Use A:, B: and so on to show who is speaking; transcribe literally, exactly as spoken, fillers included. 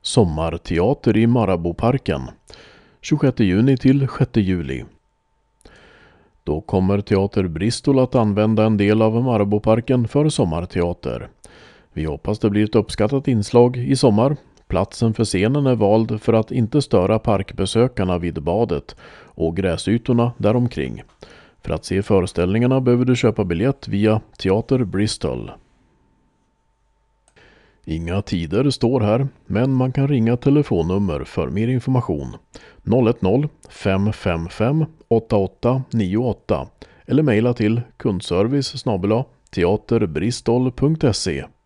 A: Sommarteater i Marabouparken tjugosjätte juni till sjätte juli. Då kommer Teater Bristol att använda en del av Marabouparken för sommarteater. Vi hoppas det blir ett uppskattat inslag i sommar. Platsen för scenen är vald för att inte störa parkbesökarna vid badet och gräsytorna däromkring. För att se föreställningarna behöver du köpa biljett via Teater Bristol. Inga tider står här, men man kan ringa telefonnummer för mer information noll ett noll fem fem fem åtta åtta nio åtta eller mejla till kundservice snabel-a teaterbristol punkt se.